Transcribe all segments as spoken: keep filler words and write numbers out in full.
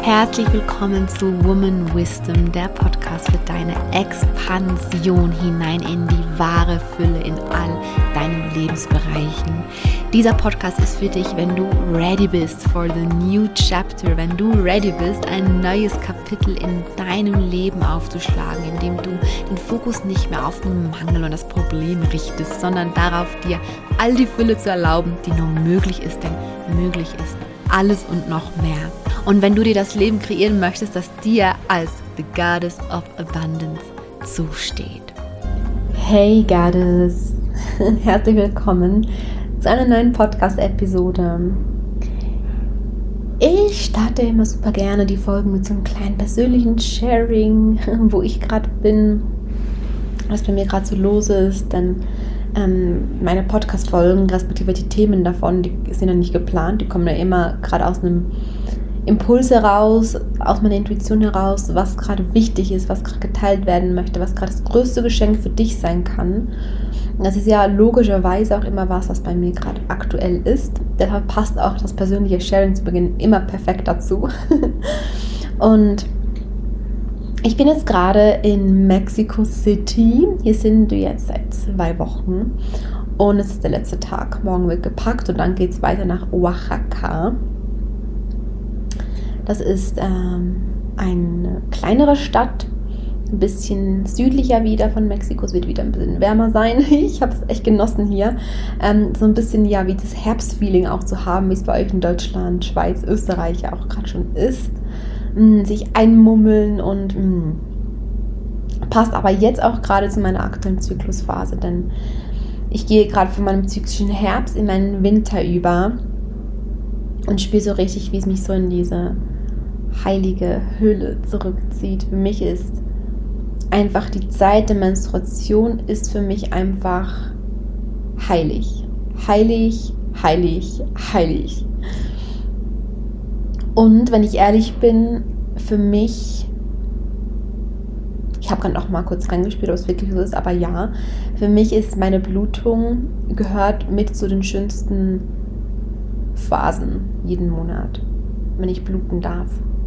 Herzlich willkommen zu Woman Wisdom, der Podcast für deine Expansion hinein in die wahre Fülle in all deinen Lebensbereichen. Dieser Podcast ist für dich, wenn du ready bist for the new chapter, wenn du ready bist, ein neues Kapitel in deinem Leben aufzuschlagen, indem du den Fokus nicht mehr auf den Mangel und das Problem richtest, sondern darauf, dir all die Fülle zu erlauben, die nur möglich ist, denn möglich ist alles und noch mehr. Und wenn du dir das Leben kreieren möchtest, das dir als the Goddess of Abundance zusteht. Hey Goddess, herzlich willkommen zu einer neuen Podcast-Episode. Ich starte immer super gerne die Folgen mit so einem kleinen persönlichen Sharing, wo ich gerade bin, was bei mir gerade so los ist, denn ähm, meine Podcast-Folgen, respektive die Themen davon, die sind ja nicht geplant, die kommen ja immer gerade aus einem Impuls heraus, aus meiner Intuition heraus, was gerade wichtig ist, was gerade geteilt werden möchte, was gerade das größte Geschenk für dich sein kann. Und das ist ja logischerweise auch immer was, was bei mir gerade aktuell ist. Deshalb passt auch das persönliche Sharing zu Beginn immer perfekt dazu. Und ich bin jetzt gerade in Mexico City. Hier sind wir jetzt seit zwei Wochen. Und es ist der letzte Tag. Morgen wird gepackt und dann geht es weiter nach Oaxaca. Das ist ähm, eine kleinere Stadt, ein bisschen südlicher wieder von Mexiko. Es wird wieder ein bisschen wärmer sein. Ich habe es echt genossen hier. Ähm, so ein bisschen ja wie das Herbstfeeling auch zu haben, wie es bei euch in Deutschland, Schweiz, Österreich ja auch gerade schon ist. Mm, sich einmummeln und mm, passt aber jetzt auch gerade zu meiner aktuellen Zyklusphase, denn ich gehe gerade von meinem zyklischen Herbst in meinen Winter über und spüre so richtig, wie es mich so in diese heilige Hülle zurückzieht. Für mich ist einfach die Zeit der Menstruation ist für mich einfach heilig. Heilig, heilig, heilig. Und wenn ich ehrlich bin, für mich, ich habe gerade auch mal kurz reingespielt, ob es wirklich so ist, aber ja, für mich ist meine Blutung, gehört mit zu den schönsten Phasen jeden Monat, wenn ich bluten darf.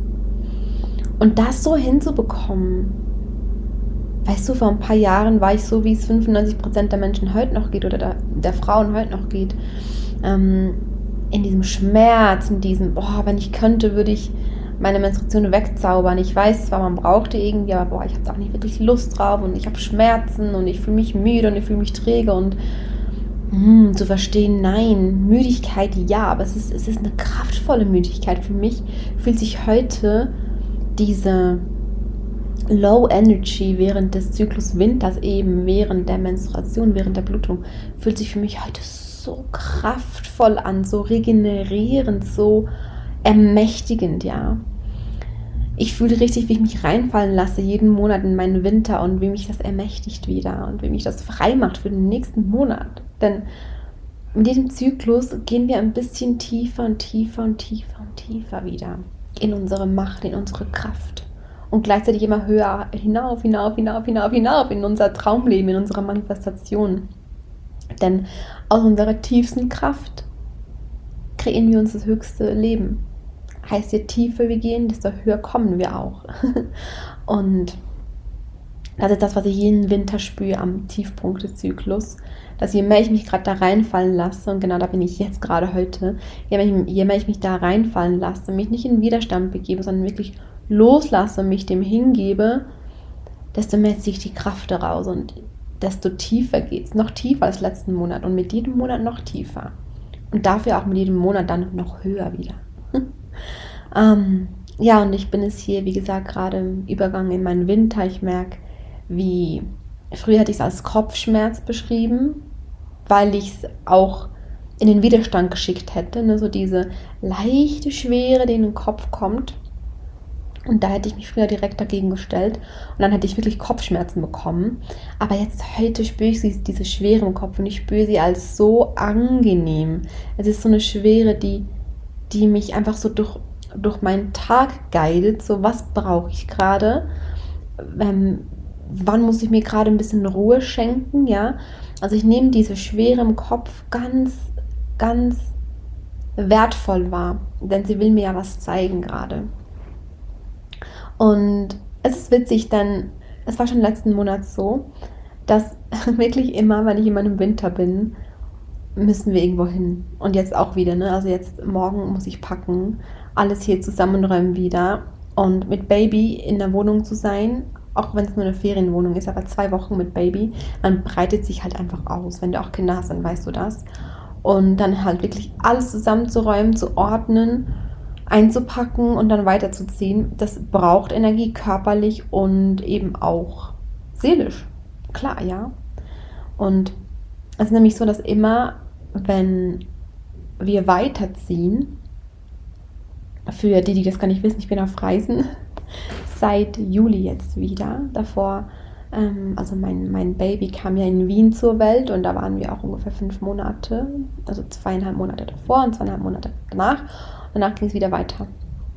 Und das so hinzubekommen, weißt du, vor ein paar Jahren war ich so, wie es fünfundneunzig Prozent der Menschen heute noch geht oder der, der Frauen heute noch geht, ähm, in diesem Schmerz, in diesem, boah, wenn ich könnte, würde ich meine Menstruation wegzaubern. Ich weiß zwar, man braucht die irgendwie, aber boah, ich habe da auch nicht wirklich Lust drauf und ich habe Schmerzen und ich fühle mich müde und ich fühle mich träge und Hm, zu verstehen, nein, Müdigkeit ja, aber es ist, es ist eine kraftvolle Müdigkeit. Für mich fühlt sich heute diese Low Energy während des Zyklus Winters, eben während der Menstruation, während der Blutung, fühlt sich für mich heute so kraftvoll an, so regenerierend, so ermächtigend, ja. Ich fühle richtig, wie ich mich reinfallen lasse jeden Monat in meinen Winter und wie mich das ermächtigt wieder und wie mich das frei macht für den nächsten Monat. Denn mit jedem Zyklus gehen wir ein bisschen tiefer und tiefer und tiefer und tiefer wieder in unsere Macht, in unsere Kraft und gleichzeitig immer höher hinauf, hinauf, hinauf, hinauf, hinauf in unser Traumleben, in unserer Manifestation. Denn aus unserer tiefsten Kraft kreieren wir uns das höchste Leben. Heißt, je tiefer wir gehen, desto höher kommen wir auch. Und das ist das, was ich jeden Winter spüre am Tiefpunkt des Zyklus, dass je mehr ich mich gerade da reinfallen lasse, und genau da bin ich jetzt gerade heute, je mehr, ich, je mehr ich mich da reinfallen lasse, mich nicht in Widerstand begebe, sondern wirklich loslasse und mich dem hingebe, desto mehr ziehe ich die Kraft daraus und desto tiefer geht es, noch tiefer als letzten Monat und mit jedem Monat noch tiefer. Und dafür auch mit jedem Monat dann noch höher wieder. ähm, ja, und ich bin es hier, wie gesagt, gerade im Übergang in meinen Winter. Ich merke, wie, früher hätte ich es als Kopfschmerz beschrieben, weil ich es auch in den Widerstand geschickt hätte, ne? So diese leichte Schwere, die in den Kopf kommt. Und da hätte ich mich früher direkt dagegen gestellt und dann hätte ich wirklich Kopfschmerzen bekommen. Aber jetzt heute spüre ich sie, diese Schwere im Kopf und ich spüre sie als so angenehm. Es ist so eine Schwere, die, die mich einfach so durch, durch meinen Tag guidet. So, was brauche ich gerade? Ähm, wann muss ich mir gerade ein bisschen Ruhe schenken? Ja, also ich nehme diese Schwere im Kopf ganz, ganz wertvoll wahr, denn sie will mir ja was zeigen gerade. Und es ist witzig, denn es war schon letzten Monat so, dass wirklich immer, wenn ich in meinem Winter bin, müssen wir irgendwo hin. Und jetzt auch wieder, ne? Also jetzt morgen muss ich packen, alles hier zusammenräumen wieder. Und mit Baby in der Wohnung zu sein, auch wenn es nur eine Ferienwohnung ist, aber zwei Wochen mit Baby, man breitet sich halt einfach aus. Wenn du auch Kinder hast, dann weißt du das. Und dann halt wirklich alles zusammenzuräumen, zu ordnen, einzupacken und dann weiterzuziehen, das braucht Energie körperlich und eben auch seelisch. Klar, ja. Und es ist nämlich so, dass immer, wenn wir weiterziehen, für die, die das gar nicht wissen, ich bin auf Reisen seit Juli jetzt wieder. Davor, ähm, also mein, mein Baby kam ja in Wien zur Welt und da waren wir auch ungefähr fünf Monate, also zweieinhalb Monate davor und zweieinhalb Monate danach. Danach ging es wieder weiter.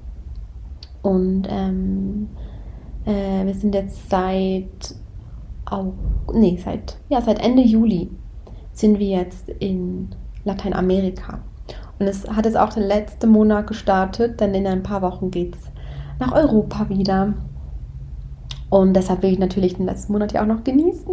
Und ähm, äh, wir sind jetzt seit, oh, nee, seit, ja, seit Ende Juli sind wir jetzt in Lateinamerika. Und es hat jetzt auch den letzten Monat gestartet, denn in ein paar Wochen geht es nach Europa wieder. Und deshalb will ich natürlich den letzten Monat ja auch noch genießen.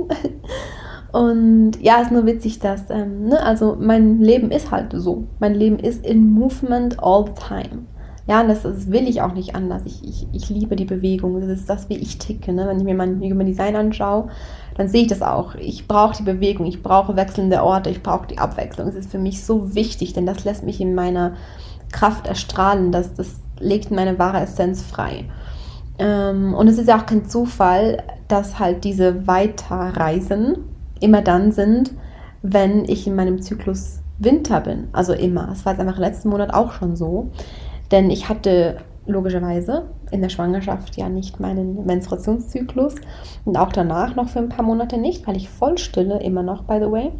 Und ja, es ist nur witzig, dass, ähm, ne, also mein Leben ist halt so. Mein Leben ist in Movement all the time. Ja, und das, das will ich auch nicht anders. Ich, ich, ich liebe die Bewegung. Das ist das, wie ich ticke. Ne? Wenn ich mir mein Human Design anschaue, dann sehe ich das auch. Ich brauche die Bewegung, ich brauche wechselnde Orte, ich brauche die Abwechslung. Es ist für mich so wichtig, denn das lässt mich in meiner Kraft erstrahlen. Das, das legt meine wahre Essenz frei. Ähm, und es ist ja auch kein Zufall, dass halt diese Weiterreisen immer dann sind, wenn ich in meinem Zyklus Winter bin. Also immer. Es war jetzt einfach letzten Monat auch schon so. Denn ich hatte logischerweise in der Schwangerschaft ja nicht meinen Menstruationszyklus und auch danach noch für ein paar Monate nicht, weil ich voll stille, immer noch, by the way.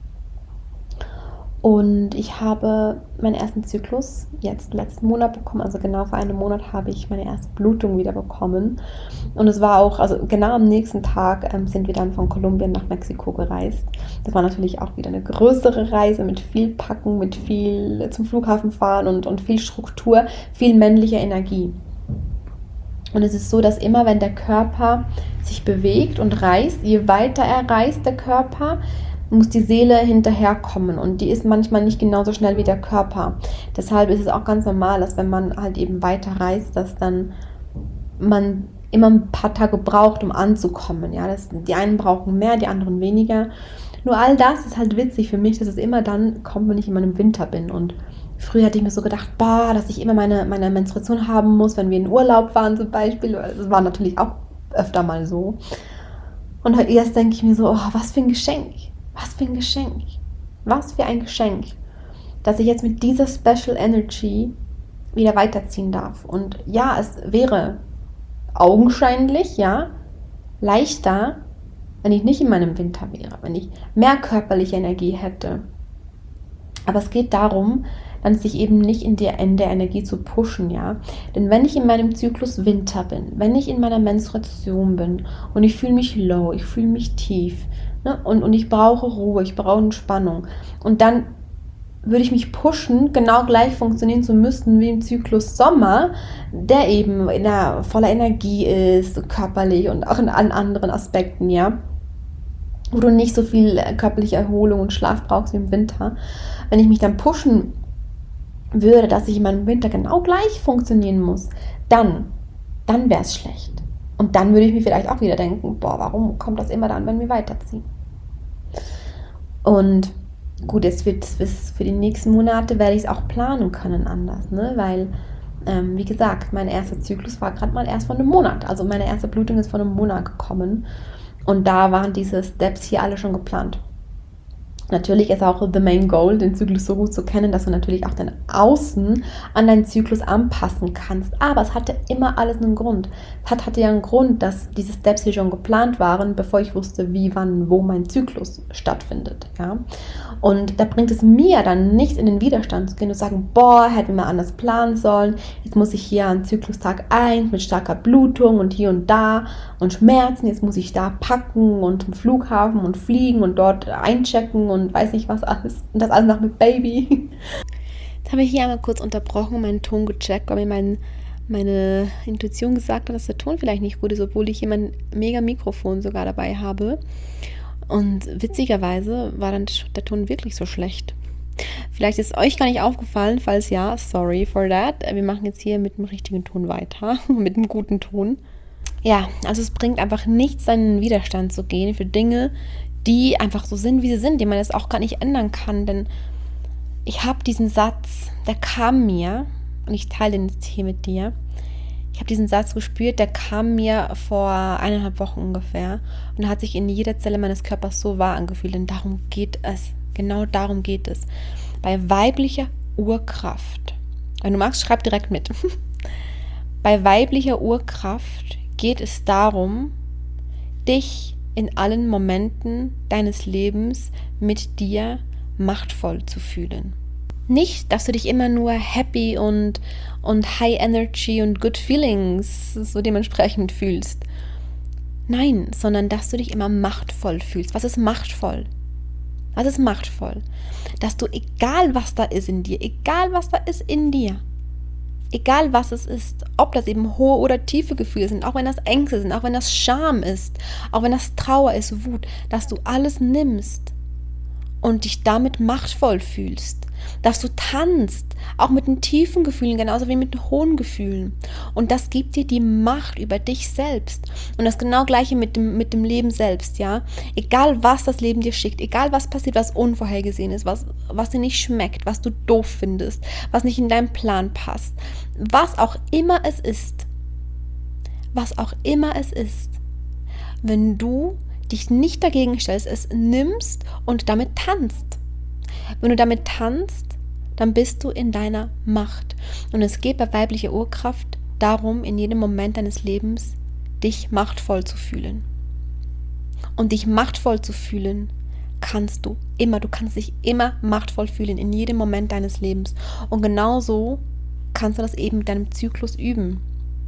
Und ich habe meinen ersten Zyklus jetzt letzten Monat bekommen, also genau vor einem Monat habe ich meine erste Blutung wieder bekommen. Und es war auch, also genau am nächsten Tag ähm, sind wir dann von Kolumbien nach Mexiko gereist. Das war natürlich auch wieder eine größere Reise mit viel Packen, mit viel zum Flughafen fahren und, und viel Struktur, viel männlicher Energie. Und es ist so, dass immer wenn der Körper sich bewegt und reist, je weiter er reist, der Körper, muss die Seele hinterherkommen und die ist manchmal nicht genauso schnell wie der Körper. Deshalb ist es auch ganz normal, dass wenn man halt eben weiter reist, dass dann man immer ein paar Tage braucht, um anzukommen. Ja, das, die einen brauchen mehr, die anderen weniger. Nur all das ist halt witzig für mich, dass es immer dann kommt, wenn ich in meinem Winter bin. Und früher hatte ich mir so gedacht, boah, dass ich immer meine, meine Menstruation haben muss, wenn wir in Urlaub waren zum Beispiel. Das war natürlich auch öfter mal so. Und jetzt denke ich mir so, oh, was für ein Geschenk. Was für ein Geschenk. Was für ein Geschenk, dass ich jetzt mit dieser Special Energy wieder weiterziehen darf. Und ja, es wäre augenscheinlich, ja, leichter, wenn ich nicht in meinem Winter wäre, wenn ich mehr körperliche Energie hätte. Aber es geht darum, dann sich eben nicht in der, in der Energie zu pushen, ja. Denn wenn ich in meinem Zyklus Winter bin, wenn ich in meiner Menstruation bin und ich fühle mich low, ich fühle mich tief, ne, und, und ich brauche Ruhe, ich brauche Entspannung und dann würde ich mich pushen, genau gleich funktionieren zu müssen wie im Zyklus Sommer, der eben in der, voller Energie ist, körperlich und auch in, an anderen Aspekten, ja, wo du nicht so viel körperliche Erholung und Schlaf brauchst wie im Winter. Wenn ich mich dann pushen würde, dass ich in meinem Winter genau gleich funktionieren muss, dann, dann wäre es schlecht. Und dann würde ich mir vielleicht auch wieder denken, boah, warum kommt das immer dann, wenn wir weiterziehen? Und gut, jetzt wird es für die nächsten Monate werde ich es auch planen können anders, ne? Weil, ähm, wie gesagt, mein erster Zyklus war gerade mal erst vor einem Monat. Also meine erste Blutung ist vor einem Monat gekommen und da waren diese Steps hier alle schon geplant. Natürlich ist auch the main goal, den Zyklus so gut zu kennen, dass du natürlich auch dein Außen an deinen Zyklus anpassen kannst. Aber es hatte immer alles einen Grund. Es hat, hatte ja einen Grund, dass diese Steps hier schon geplant waren, bevor ich wusste, wie, wann, wo mein Zyklus stattfindet. Ja? Und da bringt es mir dann nicht in den Widerstand zu gehen und sagen, boah, hätten wir mal anders planen sollen. Jetzt muss ich hier an Zyklustag eins mit starker Blutung und hier und da und Schmerzen. Jetzt muss ich da packen und zum Flughafen und fliegen und dort einchecken und und weiß nicht was alles. Und das alles noch mit Baby. Jetzt habe ich hier einmal kurz unterbrochen, meinen Ton gecheckt, weil mir mein, meine Intuition gesagt hat, dass der Ton vielleicht nicht gut ist, obwohl ich hier mein mega Mikrofon sogar dabei habe. Und witzigerweise war dann der Ton wirklich so schlecht. Vielleicht ist euch gar nicht aufgefallen, falls ja, sorry for that. Wir machen jetzt hier mit dem richtigen Ton weiter, mit dem guten Ton. Ja, also es bringt einfach nichts, seinen Widerstand zu gehen für Dinge, die einfach so sind, wie sie sind, die man jetzt auch gar nicht ändern kann. Denn ich habe diesen Satz, der kam mir, und ich teile den jetzt hier mit dir. Ich habe diesen Satz gespürt, der kam mir vor eineinhalb Wochen ungefähr und hat sich in jeder Zelle meines Körpers so wahr angefühlt. Denn darum geht es. Genau darum geht es. Bei weiblicher Urkraft, wenn du magst, schreib direkt mit. Bei weiblicher Urkraft geht es darum, dich in allen Momenten deines Lebens mit dir machtvoll zu fühlen. Nicht, dass du dich immer nur happy und, und high energy und good feelings so dementsprechend fühlst. Nein, sondern dass du dich immer machtvoll fühlst. Was ist machtvoll? Was ist machtvoll? Dass du, egal was da ist in dir, egal was da ist in dir, egal was es ist, ob das eben hohe oder tiefe Gefühle sind, auch wenn das Ängste sind, auch wenn das Scham ist, auch wenn das Trauer ist, Wut, dass du alles nimmst und dich damit machtvoll fühlst. Dass du tanzt, auch mit den tiefen Gefühlen, genauso wie mit den hohen Gefühlen. Und das gibt dir die Macht über dich selbst. Und das genau Gleiche mit dem, mit dem Leben selbst, ja. Egal, was das Leben dir schickt, egal, was passiert, was unvorhergesehen ist, was, was dir nicht schmeckt, was du doof findest, was nicht in deinen Plan passt, was auch immer es ist, was auch immer es ist, wenn du dich nicht dagegen stellst, es nimmst und damit tanzt. Wenn du damit tanzt, dann bist du in deiner Macht. Und es geht bei weiblicher Urkraft darum, in jedem Moment deines Lebens dich machtvoll zu fühlen. Und dich machtvoll zu fühlen kannst du immer. Du kannst dich immer machtvoll fühlen, in jedem Moment deines Lebens. Und genauso kannst du das eben mit deinem Zyklus üben.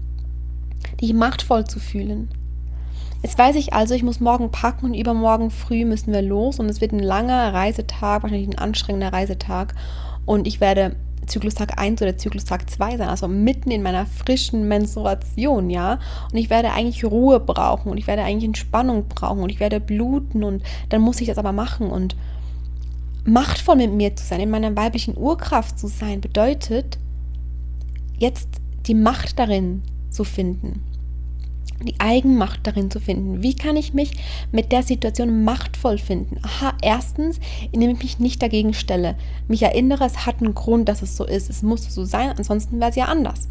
Dich machtvoll zu fühlen. Jetzt weiß ich also, ich muss morgen packen und übermorgen früh müssen wir los und es wird ein langer Reisetag, wahrscheinlich ein anstrengender Reisetag und ich werde Zyklustag eins oder Zyklustag zwei sein, also mitten in meiner frischen Menstruation, ja, und ich werde eigentlich Ruhe brauchen und ich werde eigentlich Entspannung brauchen und ich werde bluten und dann muss ich das aber machen und machtvoll mit mir zu sein, in meiner weiblichen Urkraft zu sein, bedeutet jetzt die Macht darin zu finden. Die Eigenmacht darin zu finden. Wie kann ich mich mit der Situation machtvoll finden? Aha, erstens, indem ich mich nicht dagegen stelle. Mich erinnere, es hat einen Grund, dass es so ist. Es muss so sein, ansonsten wäre es ja anders.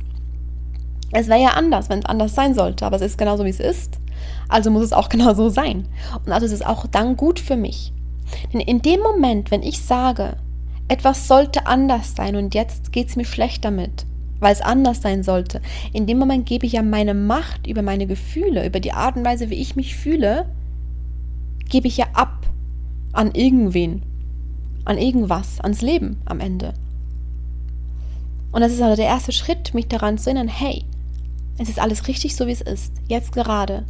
Es wäre ja anders, wenn es anders sein sollte, aber es ist genauso, wie es ist. Also muss es auch genau so sein. Und also ist es auch dann gut für mich. Denn in dem Moment, wenn ich sage, etwas sollte anders sein und jetzt geht es mir schlecht damit, weil es anders sein sollte. In dem Moment gebe ich ja meine Macht über meine Gefühle, über die Art und Weise, wie ich mich fühle, gebe ich ja ab an irgendwen, an irgendwas, ans Leben am Ende. Und das ist also der erste Schritt, mich daran zu erinnern, hey, es ist alles richtig so, wie es ist, jetzt gerade.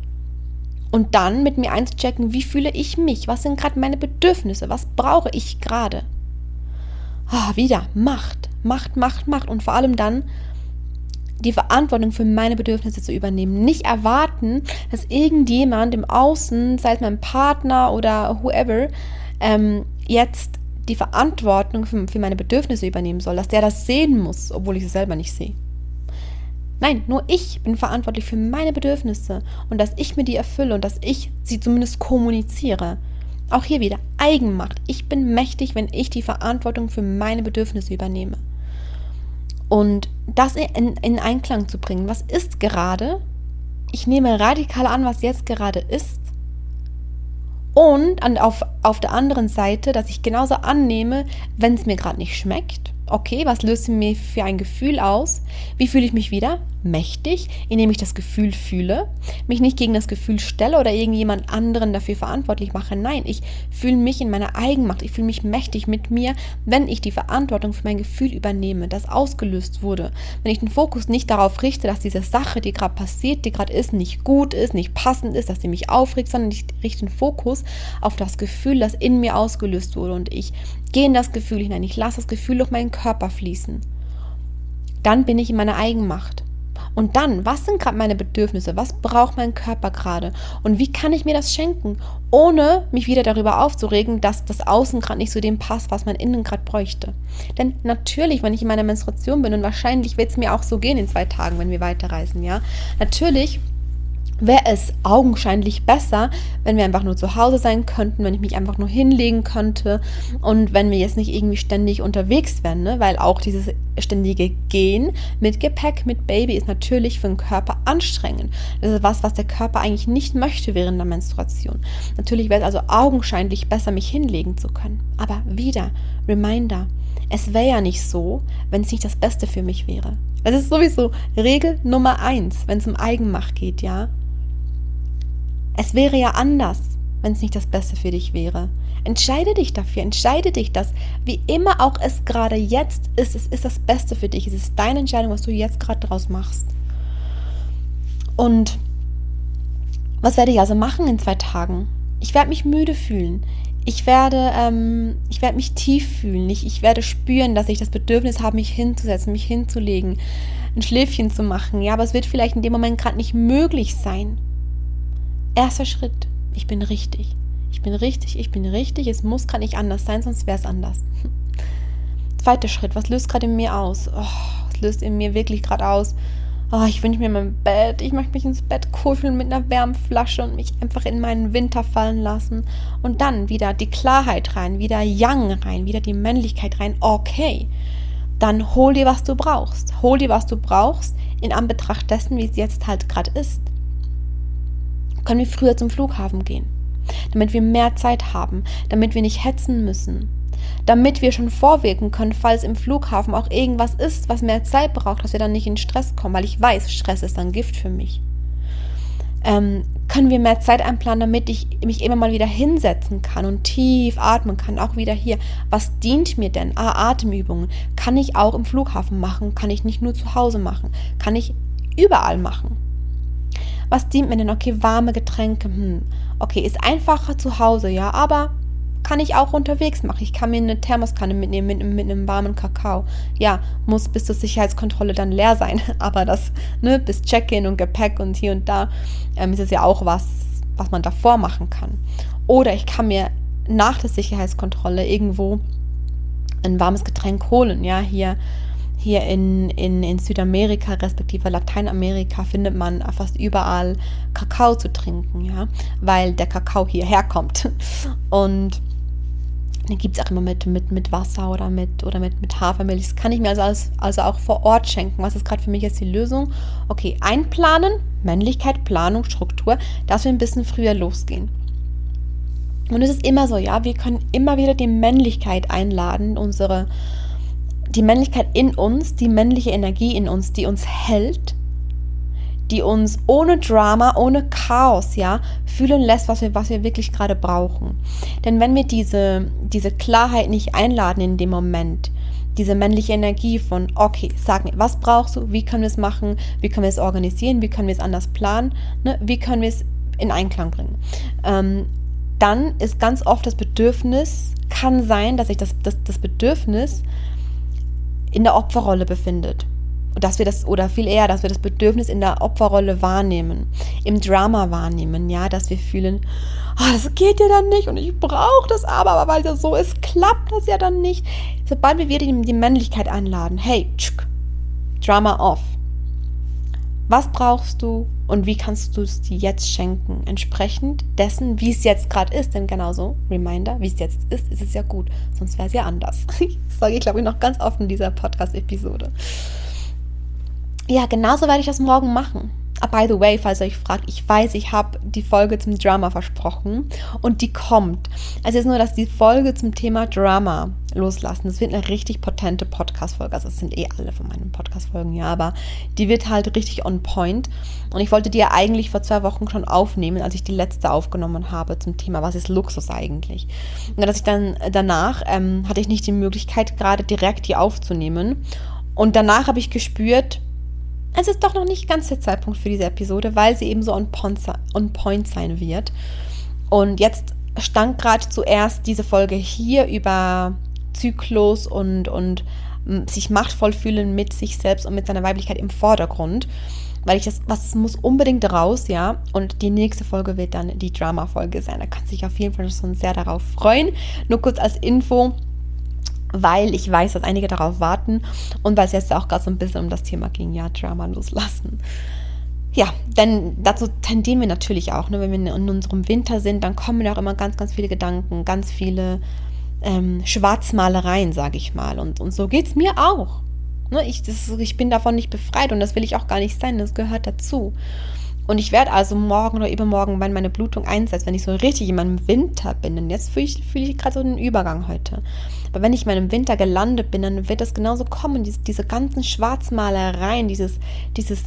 Und dann mit mir einzuchecken, wie fühle ich mich, was sind gerade meine Bedürfnisse, was brauche ich gerade. Ah, wieder Macht, Macht, Macht, Macht und vor allem dann die Verantwortung für meine Bedürfnisse zu übernehmen. Nicht erwarten, dass irgendjemand im Außen, sei es mein Partner oder whoever, ähm, jetzt die Verantwortung für, für meine Bedürfnisse übernehmen soll, dass der das sehen muss, obwohl ich es selber nicht sehe. Nein, nur ich bin verantwortlich für meine Bedürfnisse und dass ich mir die erfülle und dass ich sie zumindest kommuniziere. Auch hier wieder Eigenmacht. Ich bin mächtig, wenn ich die Verantwortung für meine Bedürfnisse übernehme. Und das in, in Einklang zu bringen. Was ist gerade? Ich nehme radikal an, was jetzt gerade ist. Und an, auf, auf der anderen Seite, dass ich genauso annehme, wenn es mir gerade nicht schmeckt. Okay, was löst mir für ein Gefühl aus? Wie fühle ich mich wieder? Mächtig, indem ich das Gefühl fühle, mich nicht gegen das Gefühl stelle oder irgendjemand anderen dafür verantwortlich mache. Nein, ich fühle mich in meiner Eigenmacht, ich fühle mich mächtig mit mir, wenn ich die Verantwortung für mein Gefühl übernehme, das ausgelöst wurde. Wenn ich den Fokus nicht darauf richte, dass diese Sache, die gerade passiert, die gerade ist, nicht gut ist, nicht passend ist, dass sie mich aufregt, sondern ich richte den Fokus auf das Gefühl, das in mir ausgelöst wurde und ich gehe in das Gefühl hinein, ich lasse das Gefühl durch meinen Körper fließen. Dann bin ich in meiner Eigenmacht. Und dann, was sind gerade meine Bedürfnisse? Was braucht mein Körper gerade? Und wie kann ich mir das schenken, ohne mich wieder darüber aufzuregen, dass das Außen gerade nicht zu dem passt, was mein Innen gerade bräuchte? Denn natürlich, wenn ich in meiner Menstruation bin, und wahrscheinlich wird es mir auch so gehen in zwei Tagen, wenn wir weiterreisen, ja, natürlich wäre es augenscheinlich besser, wenn wir einfach nur zu Hause sein könnten, wenn ich mich einfach nur hinlegen könnte und wenn wir jetzt nicht irgendwie ständig unterwegs wären, ne? Weil auch dieses ständige Gehen mit Gepäck, mit Baby ist natürlich für den Körper anstrengend. Das ist was, was der Körper eigentlich nicht möchte während der Menstruation. Natürlich wäre es also augenscheinlich besser, mich hinlegen zu können. Aber wieder, Reminder, es wäre ja nicht so, wenn es nicht das Beste für mich wäre. Das ist sowieso Regel Nummer eins, wenn es um Eigenmacht geht, ja. Es wäre ja anders, wenn es nicht das Beste für dich wäre. Entscheide dich dafür, entscheide dich, dass wie immer auch es gerade jetzt ist, es ist das Beste für dich. Es ist deine Entscheidung, was du jetzt gerade draus machst. Und was werde ich also machen in zwei Tagen? Ich werde mich müde fühlen. Ich werde, ähm, ich werde mich tief fühlen. Ich, ich werde spüren, dass ich das Bedürfnis habe, mich hinzusetzen, mich hinzulegen, ein Schläfchen zu machen. Ja, aber es wird vielleicht in dem Moment gerade nicht möglich sein. Erster Schritt, ich bin richtig. Ich bin richtig, ich bin richtig. Es muss gerade nicht anders sein, sonst wäre es anders. Zweiter Schritt, was löst gerade in mir aus? Oh, was löst in mir wirklich gerade aus? Oh, ich wünsche mir mein Bett. Ich möchte mich ins Bett kuscheln mit einer Wärmflasche und mich einfach in meinen Winter fallen lassen. Und dann wieder die Klarheit rein, wieder Yang rein, wieder die Männlichkeit rein. Okay, dann hol dir, was du brauchst. Hol dir, was du brauchst, in Anbetracht dessen, wie es jetzt halt gerade ist. Können wir früher zum Flughafen gehen, damit wir mehr Zeit haben, damit wir nicht hetzen müssen, damit wir schon vorwirken können, falls im Flughafen auch irgendwas ist, was mehr Zeit braucht, dass wir dann nicht in Stress kommen, weil ich weiß, Stress ist dann Gift für mich. Ähm, können wir mehr Zeit einplanen, damit ich mich immer mal wieder hinsetzen kann und tief atmen kann, auch wieder hier. Was dient mir denn? Ah, Atemübungen. Kann ich auch im Flughafen machen, kann ich nicht nur zu Hause machen, kann ich überall machen. Was dient mir denn? Okay, warme Getränke. Hm. Okay, ist einfacher zu Hause, ja, aber kann ich auch unterwegs machen. Ich kann mir eine Thermoskanne mitnehmen mit, mit einem warmen Kakao. Ja, muss bis zur Sicherheitskontrolle dann leer sein, aber das, ne, bis Check-in und Gepäck und hier und da ähm, ist es ja auch was, was man davor machen kann. Oder ich kann mir nach der Sicherheitskontrolle irgendwo ein warmes Getränk holen, ja, hier Hier in, in, in Südamerika, respektive Lateinamerika, findet man fast überall Kakao zu trinken, ja, weil der Kakao hierher kommt. Und den gibt es auch immer mit, mit, mit Wasser oder mit, oder mit, mit Hafermilch. Das kann ich mir also, als, also auch vor Ort schenken. Was ist gerade für mich jetzt die Lösung? Okay, einplanen, Männlichkeit, Planung, Struktur, dass wir ein bisschen früher losgehen. Und es ist immer so, ja, wir können immer wieder die Männlichkeit einladen, unsere die Männlichkeit in uns, die männliche Energie in uns, die uns hält, die uns ohne Drama, ohne Chaos, ja, fühlen lässt, was wir, was wir wirklich gerade brauchen. Denn wenn wir diese, diese Klarheit nicht einladen in dem Moment, diese männliche Energie von, okay, sag mir, was brauchst du, wie können wir es machen, wie können wir es organisieren, wie können wir es anders planen, ne? Wie können wir es in Einklang bringen, ähm, dann ist ganz oft das Bedürfnis, kann sein, dass sich das, das, das Bedürfnis in der Opferrolle befindet. Dass wir das, oder viel eher, dass wir das Bedürfnis in der Opferrolle wahrnehmen, im Drama wahrnehmen, ja, dass wir fühlen, oh, das geht ja dann nicht und ich brauche das aber, aber weil das so ist, klappt das ja dann nicht. Sobald wir wieder die, die Männlichkeit einladen, hey, tschuk, Drama off. Was brauchst du und wie kannst du es dir jetzt schenken? Entsprechend dessen, wie es jetzt gerade ist. Denn genauso, Reminder, wie es jetzt ist, ist es ja gut. Sonst wäre es ja anders. Das sage ich, glaube ich, noch ganz oft in dieser Podcast-Episode. Ja, genauso werde ich das morgen machen. By the way, falls ihr euch fragt, ich weiß, ich habe die Folge zum Drama versprochen und die kommt. Also jetzt nur, dass die Folge zum Thema Drama loslassen. Das wird eine richtig potente Podcast-Folge. Also das sind eh alle von meinen Podcast-Folgen, ja, aber die wird halt richtig on point. Und ich wollte die ja eigentlich vor zwei Wochen schon aufnehmen, als ich die letzte aufgenommen habe zum Thema, was ist Luxus eigentlich? Und dass ich dann danach, ähm, hatte ich nicht die Möglichkeit, gerade direkt die aufzunehmen. Und danach habe ich gespürt, es ist doch noch nicht ganz der Zeitpunkt für diese Episode, weil sie eben so on point, on point sein wird. Und jetzt stand gerade zuerst diese Folge hier über Zyklus und, und sich machtvoll fühlen mit sich selbst und mit seiner Weiblichkeit im Vordergrund. Weil ich das, was muss unbedingt raus, ja. Und die nächste Folge wird dann die Drama-Folge sein. Da kannst du dich auf jeden Fall schon sehr darauf freuen. Nur kurz als Info, weil ich weiß, dass einige darauf warten und weil es jetzt auch gerade so ein bisschen um das Thema ging, ja, Drama loslassen. Ja, denn dazu tendieren wir natürlich auch, ne? Wenn wir in unserem Winter sind, dann kommen ja auch immer ganz, ganz viele Gedanken, ganz viele ähm, Schwarzmalereien, sage ich mal. Und, und so geht es mir auch. Ne? Ich, das, ich bin davon nicht befreit und das will ich auch gar nicht sein, das gehört dazu. Und ich werde also morgen oder übermorgen, wenn meine Blutung einsetzt, wenn ich so richtig in meinem Winter bin, und jetzt fühle ich, fühle ich gerade so einen Übergang heute, aber wenn ich in meinem Winter gelandet bin, dann wird das genauso kommen, diese, diese ganzen Schwarzmalereien, dieses, dieses,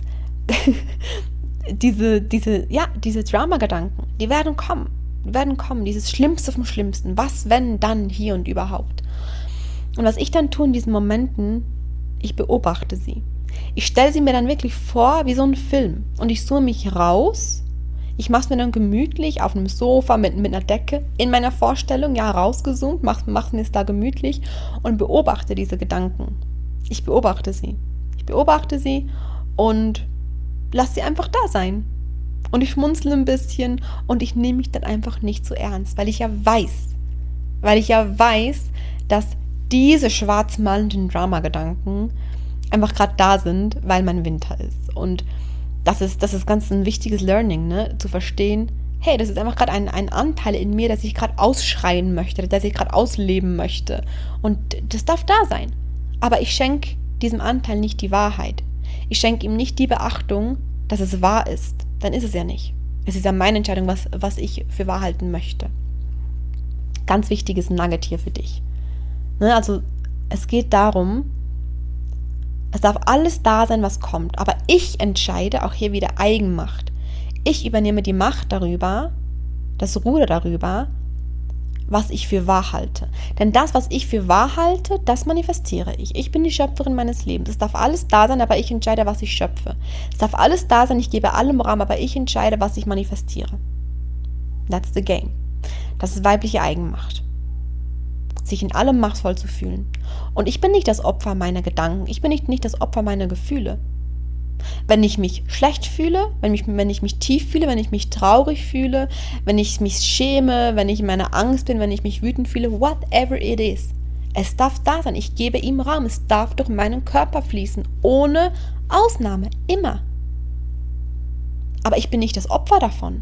diese, diese, ja, diese Drama-Gedanken, die werden kommen, die werden kommen, dieses Schlimmste vom Schlimmsten, was, wenn, dann, hier und überhaupt. Und was ich dann tue in diesen Momenten, ich beobachte sie. Ich stelle sie mir dann wirklich vor wie so ein Film und ich zoome mich raus. Ich mache es mir dann gemütlich auf einem Sofa mit, mit einer Decke in meiner Vorstellung, ja, rausgezoomt, mache mach mir es da gemütlich und beobachte diese Gedanken. Ich beobachte sie. Ich beobachte sie und lasse sie einfach da sein. Und ich schmunzle ein bisschen und ich nehme mich dann einfach nicht so ernst, weil ich ja weiß, weil ich ja weiß, dass diese schwarzmalenden Drama-Gedanken einfach gerade da sind, weil mein Winter ist. Und das ist, das ist ganz ein wichtiges Learning, ne? Zu verstehen, hey, das ist einfach gerade ein, ein Anteil in mir, der sich gerade ausschreien möchte, der sich gerade ausleben möchte. Und das darf da sein. Aber ich schenke diesem Anteil nicht die Wahrheit. Ich schenke ihm nicht die Beachtung, dass es wahr ist. Dann ist es ja nicht. Es ist ja meine Entscheidung, was, was ich für wahr halten möchte. Ganz wichtiges Nugget hier für dich. Ne? Also es geht darum, es darf alles da sein, was kommt. Aber ich entscheide, auch hier wieder Eigenmacht. Ich übernehme die Macht darüber, das Ruder darüber, was ich für wahr halte. Denn das, was ich für wahr halte, das manifestiere ich. Ich bin die Schöpferin meines Lebens. Es darf alles da sein, aber ich entscheide, was ich schöpfe. Es darf alles da sein, ich gebe allem Raum, aber ich entscheide, was ich manifestiere. That's the game. Das ist weibliche Eigenmacht. Sich in allem machtvoll zu fühlen. Und ich bin nicht das Opfer meiner Gedanken. Ich bin nicht, nicht das Opfer meiner Gefühle. Wenn ich mich schlecht fühle, wenn ich, wenn ich mich tief fühle, wenn ich mich traurig fühle, wenn ich mich schäme, wenn ich in meiner Angst bin, wenn ich mich wütend fühle, whatever it is. Es darf da sein. Ich gebe ihm Raum. Es darf durch meinen Körper fließen. Ohne Ausnahme. Immer. Aber ich bin nicht das Opfer davon.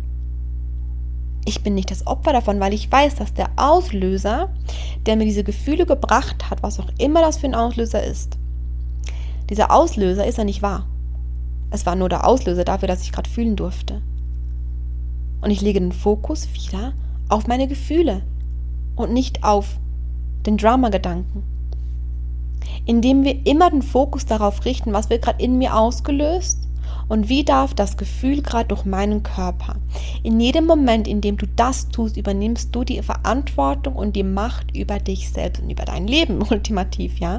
Ich bin nicht das Opfer davon, weil ich weiß, dass der Auslöser, der mir diese Gefühle gebracht hat, was auch immer das für ein Auslöser ist, dieser Auslöser ist ja nicht wahr. Es war nur der Auslöser dafür, dass ich gerade fühlen durfte. Und ich lege den Fokus wieder auf meine Gefühle und nicht auf den Drama-Gedanken. Indem wir immer den Fokus darauf richten, was wird gerade in mir ausgelöst und wie darf das Gefühl gerade durch meinen Körper. In jedem Moment, in dem du das tust, übernimmst du die Verantwortung und die Macht über dich selbst und über dein Leben, ultimativ, ja?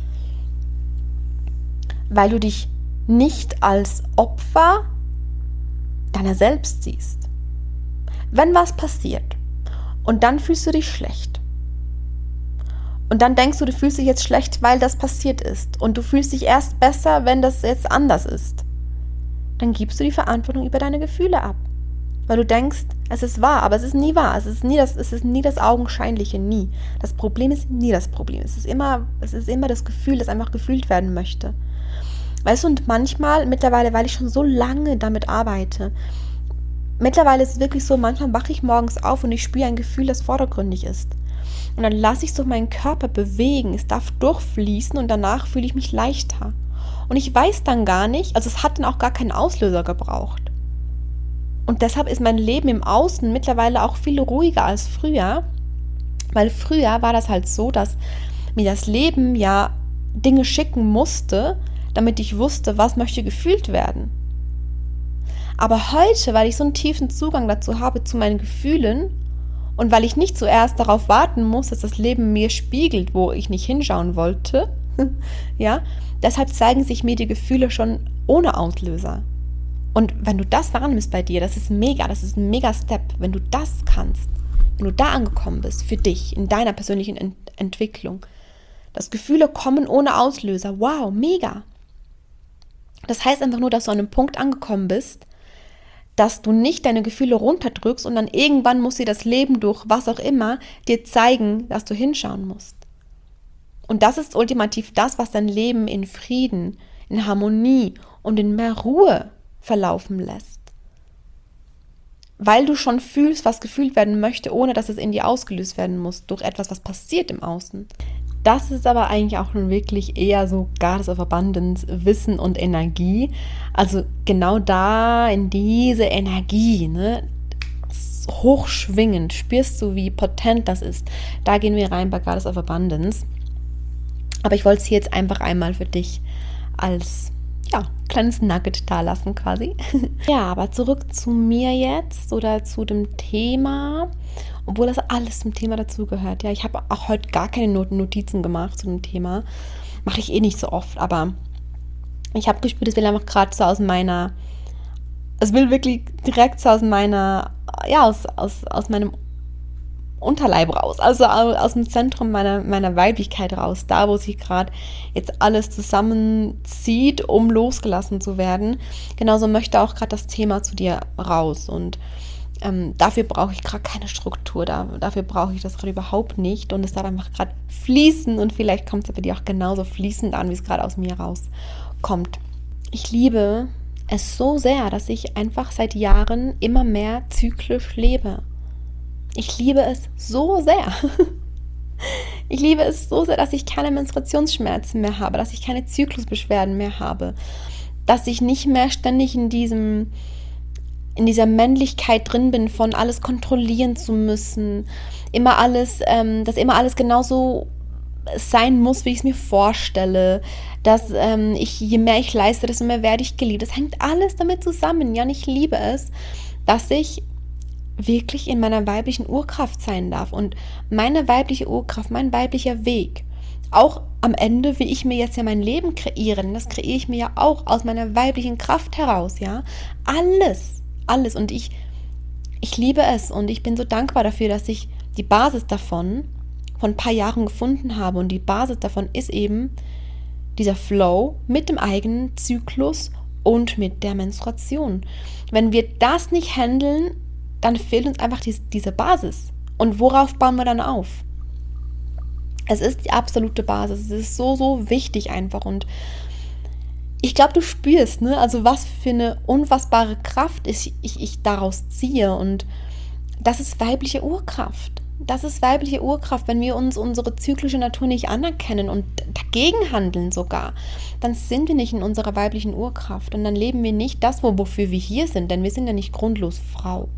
Weil du dich nicht als Opfer deiner selbst siehst. Wenn was passiert und dann fühlst du dich schlecht und dann denkst du, du fühlst dich jetzt schlecht, weil das passiert ist und du fühlst dich erst besser, wenn das jetzt anders ist, dann gibst du die Verantwortung über deine Gefühle ab. Weil du denkst, es ist wahr, aber es ist nie wahr. Es ist nie das, es ist nie das Augenscheinliche, nie. Das Problem ist nie das Problem. Es ist immer, es ist immer das Gefühl, das einfach gefühlt werden möchte. Weißt du, und manchmal, mittlerweile, weil ich schon so lange damit arbeite, mittlerweile ist es wirklich so, manchmal wache ich morgens auf und ich spüre ein Gefühl, das vordergründig ist. Und dann lasse ich so meinen Körper bewegen, es darf durchfließen und danach fühle ich mich leichter. Und ich weiß dann gar nicht, also es hat dann auch gar keinen Auslöser gebraucht. Und deshalb ist mein Leben im Außen mittlerweile auch viel ruhiger als früher, weil früher war das halt so, dass mir das Leben ja Dinge schicken musste, damit ich wusste, was möchte gefühlt werden. Aber heute, weil ich so einen tiefen Zugang dazu habe, zu meinen Gefühlen und weil ich nicht zuerst darauf warten muss, dass das Leben mir spiegelt, wo ich nicht hinschauen wollte, ja, deshalb zeigen sich mir die Gefühle schon ohne Auslöser. Und wenn du das wahrnimmst bei dir, das ist mega, das ist ein mega Step, wenn du das kannst, wenn du da angekommen bist, für dich, in deiner persönlichen Ent- Entwicklung, Dass Gefühle kommen ohne Auslöser. Wow, mega. Das heißt einfach nur, dass du an einem Punkt angekommen bist, dass du nicht deine Gefühle runterdrückst und dann irgendwann muss dir das Leben durch was auch immer dir zeigen, dass du hinschauen musst. Und das ist ultimativ das, was dein Leben in Frieden, in Harmonie und in mehr Ruhe verlaufen lässt. Weil du schon fühlst, was gefühlt werden möchte, ohne dass es in dir ausgelöst werden muss, durch etwas, was passiert im Außen. Das ist aber eigentlich auch nun wirklich eher so Goddess of Abundance, Wissen und Energie. Also genau da in diese Energie, ne, hochschwingend, spürst du, wie potent das ist. Da gehen wir rein bei Goddess of Abundance. Aber ich wollte es hier jetzt einfach einmal für dich als ja, kleines Nugget da lassen quasi. Ja, aber zurück zu mir jetzt oder zu dem Thema, obwohl das alles zum Thema dazugehört. Ja, ich habe auch heute gar keine Notizen gemacht zu dem Thema. Mache ich eh nicht so oft, aber ich habe gespürt, es will einfach gerade so aus meiner, es will wirklich direkt so aus meiner, ja, aus, aus, aus meinem Unterleib raus, also aus dem Zentrum meiner, meiner Weiblichkeit raus, da wo sich gerade jetzt alles zusammenzieht, um losgelassen zu werden. Genauso möchte auch gerade das Thema zu dir raus und ähm, dafür brauche ich gerade keine Struktur, da, dafür brauche ich das gerade überhaupt nicht und es darf einfach gerade fließen und vielleicht kommt es bei dir auch genauso fließend an, wie es gerade aus mir rauskommt. Ich liebe es so sehr, dass ich einfach seit Jahren immer mehr zyklisch lebe. Ich liebe es so sehr. Ich liebe es so sehr, dass ich keine Menstruationsschmerzen mehr habe, dass ich keine Zyklusbeschwerden mehr habe, dass ich nicht mehr ständig in diesem, in dieser Männlichkeit drin bin, von alles kontrollieren zu müssen, immer alles, ähm, dass immer alles genauso sein muss, wie ich es mir vorstelle, dass ähm, ich, je mehr ich leiste, desto mehr werde ich geliebt. Das hängt alles damit zusammen. Ja, und ich liebe es, dass ich wirklich in meiner weiblichen Urkraft sein darf und meine weibliche Urkraft, mein weiblicher Weg, auch am Ende, wie ich mir jetzt ja mein Leben kreiere, denn das kreiere ich mir ja auch aus meiner weiblichen Kraft heraus, ja, alles, alles und ich, ich liebe es und ich bin so dankbar dafür, dass ich die Basis davon vor ein paar Jahren gefunden habe und die Basis davon ist eben dieser Flow mit dem eigenen Zyklus und mit der Menstruation. Wenn wir das nicht handeln, dann fehlt uns einfach die, diese Basis. Und worauf bauen wir dann auf? Es ist die absolute Basis. Es ist so, so wichtig einfach. Und ich glaube, du spürst, ne? Also was für eine unfassbare Kraft ich, ich, ich daraus ziehe. Und das ist weibliche Urkraft. Das ist weibliche Urkraft. Wenn wir uns unsere zyklische Natur nicht anerkennen und dagegen handeln sogar, dann sind wir nicht in unserer weiblichen Urkraft. Und dann leben wir nicht das, wofür wir hier sind. Denn wir sind ja nicht grundlos Frau.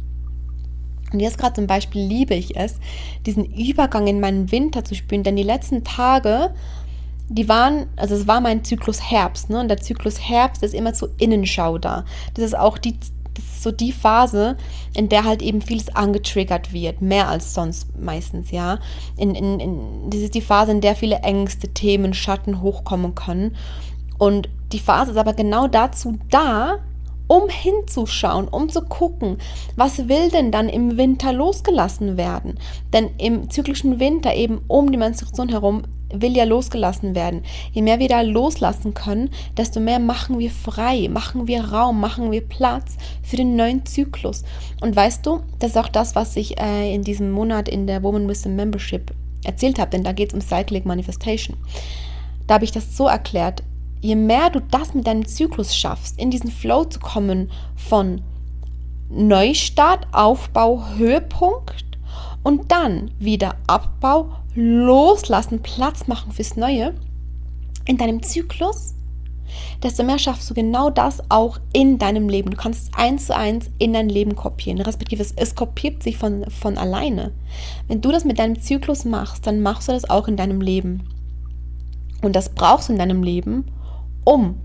Und jetzt gerade zum Beispiel liebe ich es, diesen Übergang in meinen Winter zu spüren, denn die letzten Tage, die waren, also es war mein Zyklus Herbst, ne? Und der Zyklus Herbst ist immer zur Innenschau da. Das ist auch die, das ist so die Phase, in der halt eben vieles angetriggert wird, mehr als sonst meistens, ja. In, in, in, das ist die Phase, in der viele Ängste, Themen, Schatten hochkommen können. Und die Phase ist aber genau dazu da, um hinzuschauen, um zu gucken, was will denn dann im Winter losgelassen werden? Denn im zyklischen Winter, eben um die Menstruation herum, will ja losgelassen werden. Je mehr wir da loslassen können, desto mehr machen wir frei, machen wir Raum, machen wir Platz für den neuen Zyklus. Und weißt du, das ist auch das, was ich äh, in diesem Monat in der Woman Wisdom Membership erzählt habe, denn da geht es um Cyclic Manifestation. Da habe ich das so erklärt, je mehr du das mit deinem Zyklus schaffst, in diesen Flow zu kommen von Neustart, Aufbau, Höhepunkt und dann wieder Abbau, Loslassen, Platz machen fürs Neue in deinem Zyklus, desto mehr schaffst du genau das auch in deinem Leben. Du kannst es eins zu eins in dein Leben kopieren, respektive es, es kopiert sich von, von alleine. Wenn du das mit deinem Zyklus machst, dann machst du das auch in deinem Leben. Und das brauchst du in deinem Leben, um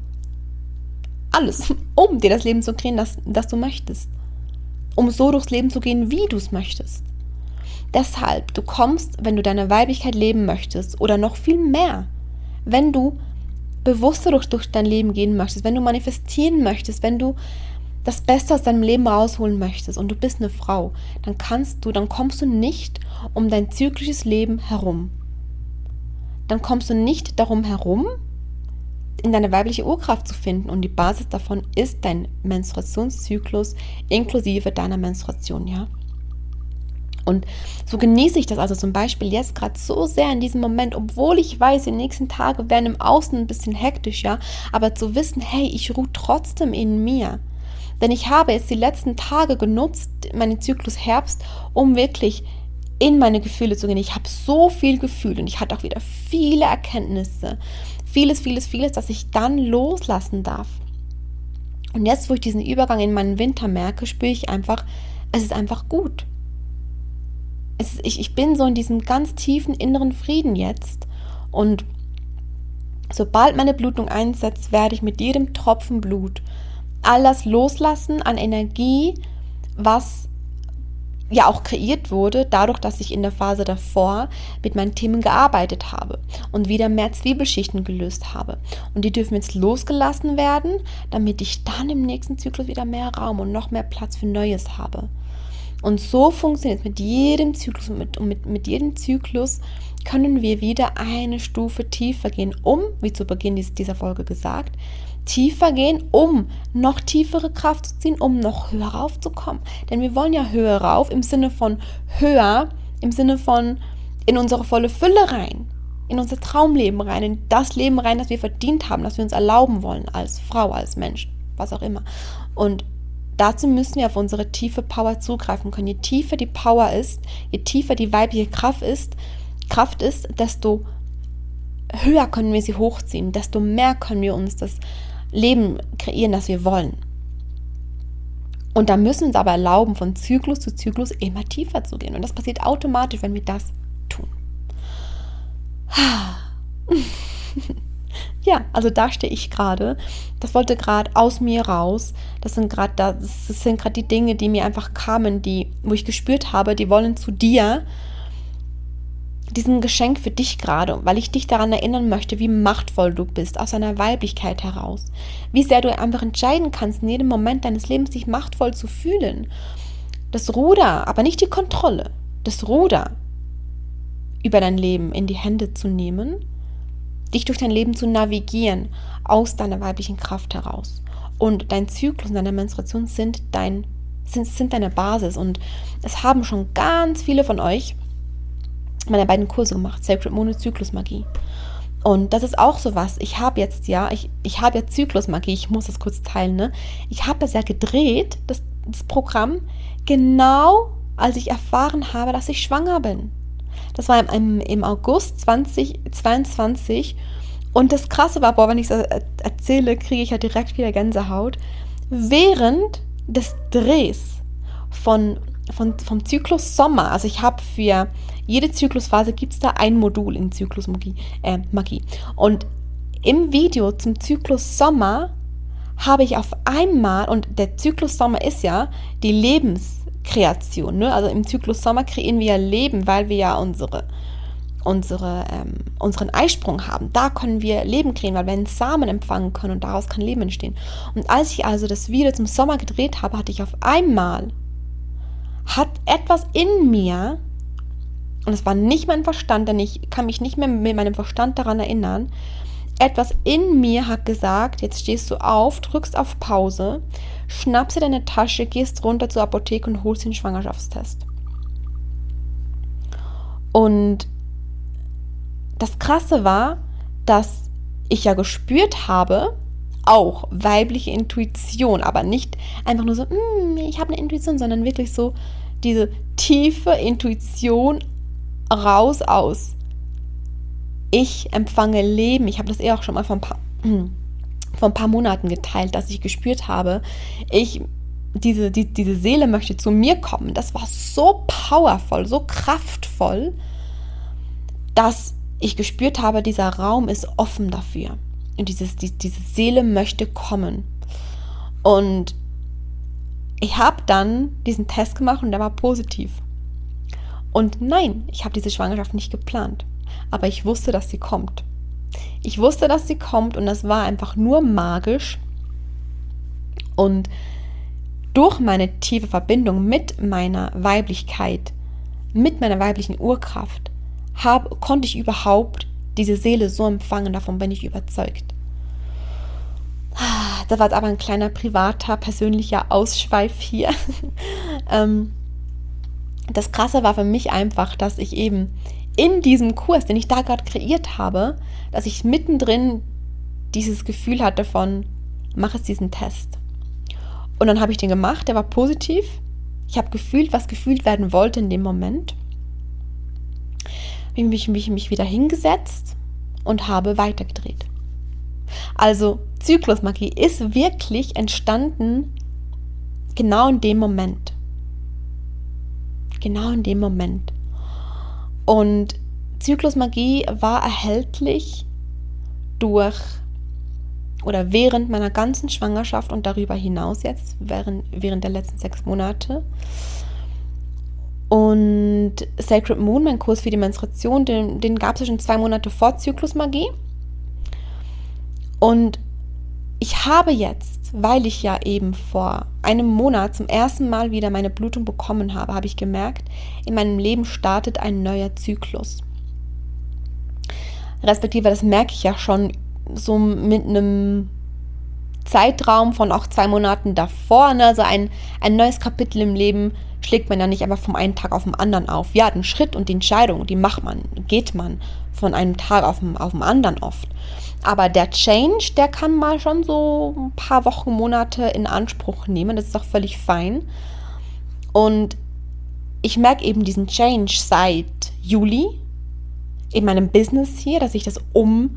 alles, um dir das Leben zu kreieren, das, das du möchtest. Um so durchs Leben zu gehen, wie du es möchtest. Deshalb, du kommst, wenn du deine Weiblichkeit leben möchtest oder noch viel mehr, wenn du bewusster durch, durch dein Leben gehen möchtest, wenn du manifestieren möchtest, wenn du das Beste aus deinem Leben rausholen möchtest und du bist eine Frau, dann kannst du, dann kommst du nicht um dein zyklisches Leben herum. dann kommst du nicht darum herum, in deine weibliche Urkraft zu finden. Und die Basis davon ist dein Menstruationszyklus inklusive deiner Menstruation, ja. Und so genieße ich das also zum Beispiel jetzt gerade so sehr in diesem Moment, obwohl ich weiß, die nächsten Tage werden im Außen ein bisschen hektisch, ja, aber zu wissen, hey, ich ruhe trotzdem in mir. Denn ich habe jetzt die letzten Tage genutzt, meinen Zyklus Herbst, um wirklich in meine Gefühle zu gehen. Ich habe so viel gefühlt und ich hatte auch wieder viele Erkenntnisse, vieles, vieles, vieles, das ich dann loslassen darf. Und jetzt, wo ich diesen Übergang in meinen Winter merke, spüre ich einfach, es ist einfach gut. Es ist, ich, ich bin so in diesem ganz tiefen inneren Frieden jetzt und sobald meine Blutung einsetzt, werde ich mit jedem Tropfen Blut all das loslassen an Energie, was ja auch kreiert wurde, dadurch, dass ich in der Phase davor mit meinen Themen gearbeitet habe und wieder mehr Zwiebelschichten gelöst habe. Und die dürfen jetzt losgelassen werden, damit ich dann im nächsten Zyklus wieder mehr Raum und noch mehr Platz für Neues habe. Und so funktioniert es mit jedem Zyklus und mit, und mit, mit jedem Zyklus können wir wieder eine Stufe tiefer gehen, um, wie zu Beginn dieser Folge gesagt, tiefer gehen, um noch tiefere Kraft zu ziehen, um noch höher raufzukommen. Denn wir wollen ja höher rauf im Sinne von höher, im Sinne von in unsere volle Fülle rein, in unser Traumleben rein, in das Leben rein, das wir verdient haben, das wir uns erlauben wollen als Frau, als Mensch, was auch immer. Und dazu müssen wir auf unsere tiefe Power zugreifen können. Je tiefer die Power ist, je tiefer die weibliche Kraft ist, Kraft ist, desto höher können wir sie hochziehen, desto mehr können wir uns das Leben kreieren, das wir wollen. Und da müssen wir uns aber erlauben, von Zyklus zu Zyklus immer tiefer zu gehen. Und das passiert automatisch, wenn wir das tun. Ja, also da stehe ich gerade. Das wollte gerade aus mir raus. Das sind gerade das sind gerade die Dinge, die mir einfach kamen, die, wo ich gespürt habe, die wollen zu dir. Diesen Geschenk für dich gerade, weil ich dich daran erinnern möchte, wie machtvoll du bist, aus deiner Weiblichkeit heraus. Wie sehr du einfach entscheiden kannst, in jedem Moment deines Lebens dich machtvoll zu fühlen. Das Ruder, aber nicht die Kontrolle, das Ruder über dein Leben in die Hände zu nehmen, dich durch dein Leben zu navigieren, aus deiner weiblichen Kraft heraus. Und dein Zyklus und deine Menstruation sind, dein, sind, sind deine Basis. Und es haben schon ganz viele von euch meine beiden Kurse gemacht, Sacred Monozyklus Magie. Und das ist auch sowas. Ich habe jetzt ja, ich, ich habe ja Zyklusmagie, ich muss das kurz teilen, ne? Ich habe das ja gedreht, das, das Programm, genau als ich erfahren habe, dass ich schwanger bin. Das war im, im August zweitausendzweiundzwanzig und das Krasse war, boah, wenn ich es erzähle, kriege ich ja direkt wieder Gänsehaut. Während des Drehs von, von, vom Zyklus Sommer, also ich habe für jede Zyklusphase gibt es da ein Modul in Zyklusmagie. Äh, Magie. Und im Video zum Zyklus Sommer habe ich auf einmal, und der Zyklus Sommer ist ja die Lebenskreation, ne? Also im Zyklus Sommer kreieren wir ja Leben, weil wir ja unsere, unsere, ähm, unseren Eisprung haben. Da können wir Leben kreieren, weil wir einen Samen empfangen können und daraus kann Leben entstehen. Und als ich also das Video zum Sommer gedreht habe, hatte ich auf einmal, hat etwas in mir, und es war nicht mein Verstand, denn ich kann mich nicht mehr mit meinem Verstand daran erinnern. Etwas in mir hat gesagt, jetzt stehst du auf, drückst auf Pause, schnappst dir deine Tasche, gehst runter zur Apotheke und holst den Schwangerschaftstest. Und das Krasse war, dass ich ja gespürt habe, auch weibliche Intuition, aber nicht einfach nur so, ich habe eine Intuition, sondern wirklich so diese tiefe Intuition raus aus. Ich empfange Leben. Ich habe das eh auch schon mal vor ein paar, vor ein paar Monaten geteilt, dass ich gespürt habe, ich, diese, die, diese Seele möchte zu mir kommen. Das war so powerful, so kraftvoll, dass ich gespürt habe, dieser Raum ist offen dafür. Und dieses, die, diese Seele möchte kommen. Und ich habe dann diesen Test gemacht und der war positiv. Und nein, ich habe diese Schwangerschaft nicht geplant, aber ich wusste, dass sie kommt. Ich wusste, dass sie kommt und das war einfach nur magisch. Und durch meine tiefe Verbindung mit meiner Weiblichkeit, mit meiner weiblichen Urkraft, hab, konnte ich überhaupt diese Seele so empfangen, davon bin ich überzeugt. Das war jetzt aber ein kleiner privater, persönlicher Ausschweif hier. ähm, das Krasse war für mich einfach, dass ich eben in diesem Kurs, den ich da gerade kreiert habe, dass ich mittendrin dieses Gefühl hatte von, mach jetzt diesen Test. Und dann habe ich den gemacht, der war positiv. Ich habe gefühlt, was gefühlt werden wollte in dem Moment. Ich habe mich, mich, mich wieder hingesetzt und habe weitergedreht. Also Zyklusmagie ist wirklich entstanden genau in dem Moment. Genau in dem Moment. Und Zyklusmagie war erhältlich durch oder während meiner ganzen Schwangerschaft und darüber hinaus jetzt, während, während der letzten sechs Monate. Und Sacred Moon, mein Kurs für die Menstruation, den, den gab es schon zwei Monate vor Zyklusmagie. Und ich habe jetzt, weil ich ja eben vor einem Monat zum ersten Mal wieder meine Blutung bekommen habe, habe ich gemerkt, in meinem Leben startet ein neuer Zyklus. Respektive, das merke ich ja schon so mit einem Zeitraum von auch zwei Monaten davor. Ne? Also ein, ein neues Kapitel im Leben schlägt man ja nicht einfach vom einen Tag auf den anderen auf. Ja, den Schritt und die Entscheidung, die macht man, geht man von einem Tag auf den, auf den anderen oft. Aber der Change, der kann mal schon so ein paar Wochen, Monate in Anspruch nehmen. Das ist auch völlig fein. Und ich merke eben diesen Change seit Juli in meinem Business hier, dass ich das um,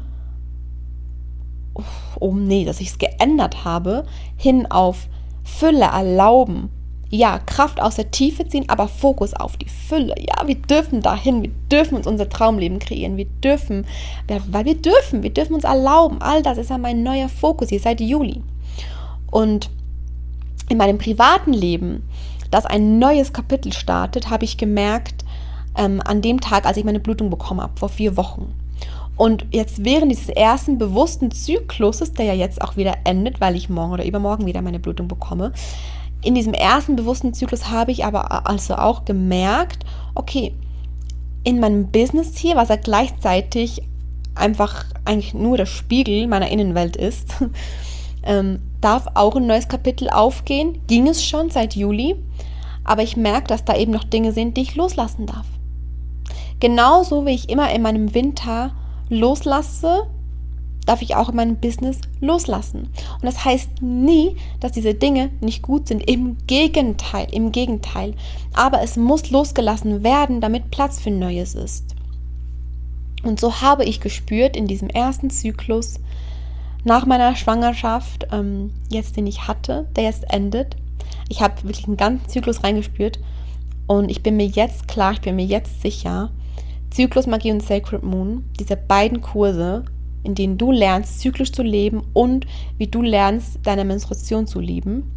um nee, dass ich es geändert habe, hin auf Fülle erlauben. Ja, Kraft aus der Tiefe ziehen, aber Fokus auf die Fülle. Ja, wir dürfen dahin, wir dürfen uns unser Traumleben kreieren, wir dürfen, weil wir dürfen, wir dürfen uns erlauben. All das ist ja mein neuer Fokus hier seit Juli. Und in meinem privaten Leben, das ein neues Kapitel startet, habe ich gemerkt, ähm, an dem Tag, als ich meine Blutung bekommen habe, vor vier Wochen. Und jetzt während dieses ersten bewussten Zykluses, der ja jetzt auch wieder endet, weil ich morgen oder übermorgen wieder meine Blutung bekomme, in diesem ersten bewussten Zyklus habe ich aber also auch gemerkt, okay, in meinem Business hier, was ja gleichzeitig einfach eigentlich nur der Spiegel meiner Innenwelt ist, ähm, darf auch ein neues Kapitel aufgehen. Ging es schon seit Juli, aber ich merke, dass da eben noch Dinge sind, die ich loslassen darf. Genauso wie ich immer in meinem Winter loslasse, darf ich auch in meinem Business loslassen. Und das heißt nie, dass diese Dinge nicht gut sind. Im Gegenteil, im Gegenteil. Aber es muss losgelassen werden, damit Platz für Neues ist. Und so habe ich gespürt in diesem ersten Zyklus nach meiner Schwangerschaft, ähm, jetzt den ich hatte, der jetzt endet. Ich habe wirklich einen ganzen Zyklus reingespürt und ich bin mir jetzt klar, ich bin mir jetzt sicher, Zyklusmagie und Sacred Moon, diese beiden Kurse, in denen du lernst, zyklisch zu leben und wie du lernst, deine Menstruation zu lieben.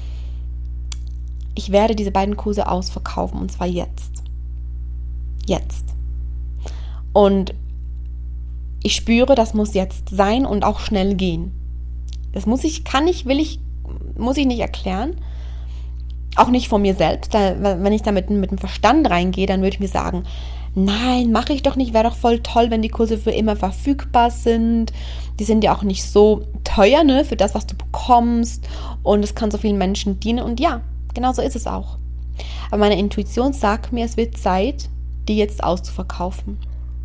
Ich werde diese beiden Kurse ausverkaufen und zwar jetzt. Jetzt. Und ich spüre, das muss jetzt sein und auch schnell gehen. Das muss ich, kann ich, will ich, muss ich nicht erklären. Auch nicht von mir selbst. Da, wenn ich da mit, mit dem Verstand reingehe, dann würde ich mir sagen, nein, mache ich doch nicht, wäre doch voll toll, wenn die Kurse für immer verfügbar sind. Die sind ja auch nicht so teuer, ne, für das, was du bekommst und es kann so vielen Menschen dienen und ja, genau so ist es auch. Aber meine Intuition sagt mir, es wird Zeit, die jetzt auszuverkaufen.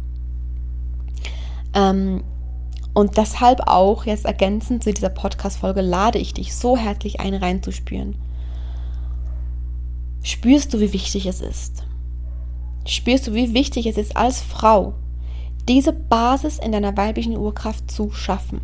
Ähm, und deshalb auch, jetzt ergänzend zu dieser Podcast-Folge, lade ich dich so herzlich ein, reinzuspüren. Spürst du, wie wichtig es ist? Spürst du, wie wichtig es ist, als Frau diese Basis in deiner weiblichen Urkraft zu schaffen?